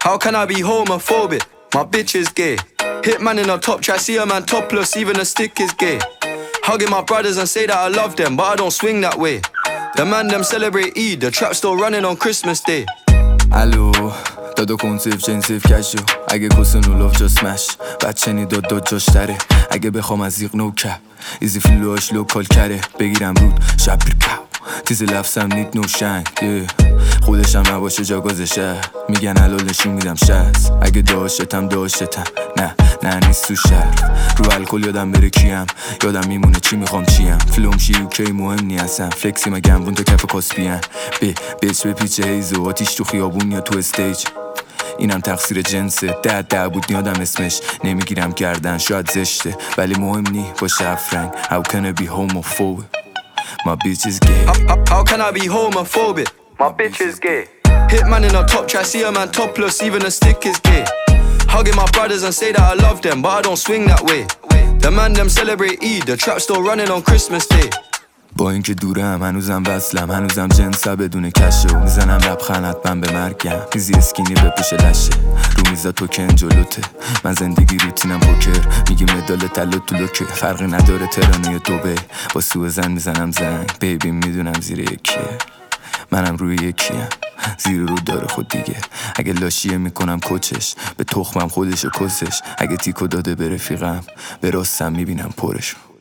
How can I be homophobic? My bitch is gay. Hit man in a top track, see a man topless, even a stick is gay. Hugging my brothers and say that I love them, but I don't swing that way. The man them celebrate Eid, the trap still running on Christmas Day. الو دادو کن سیف چین سیف کشو اگه کسن اولاف جا سمش بچه داد جاش تره اگه بخوام از یق نو کپ ایزی فیلوهاش لوکال کره بگیرم رود شب بیر پاو تیز لفظم نید نوشنگ خودشم نباشه جا گذشه میگن حلالشون میدم شست اگه داشتم نه نیست تو شهر رو الکل یادم بره کیم یادم میمونه چی میخوام چیم فیلم شی اوکی مهم نیستم فلکسی مگم بون تو کف کاسپیان بیچ به پیچ هیزو آتیش تو خیابون یا تو استیج اینم تقصیر جنسه ده بود نیادم اسمش نمیگیرم گردن شاید زشته ولی مهم نی باشه افرنگ How can I be homophobic My bitch is gay How can I be homophobic? My bitch is gay. Hit man in a top track, see a man topless, even a stick is gay. Hugging my brothers and say that I love them, but I don't swing that way. The man them celebrate Eid, the trap still running on Christmas Day. با اینکه دورم هنوزم وصلم هنوزم جنسا بدون کشو میزنم لبخند حتما به مرگم میزی اسکینی بپوشه لشه رو میزا توکن جلوته من زندگی روتینم پوکر میگی مدال طلا تو لوکه فرقی نداره ترانه دوبه با سو زن میزنم زنگ بیبی میدونم زیر یکیه منم روی یکیم زیر رو داره خود دیگه اگه لاشیه میکنم کچش به تخمم خودشو کسش اگه تیکو داده به رفیقم به راستم میبینم پرشو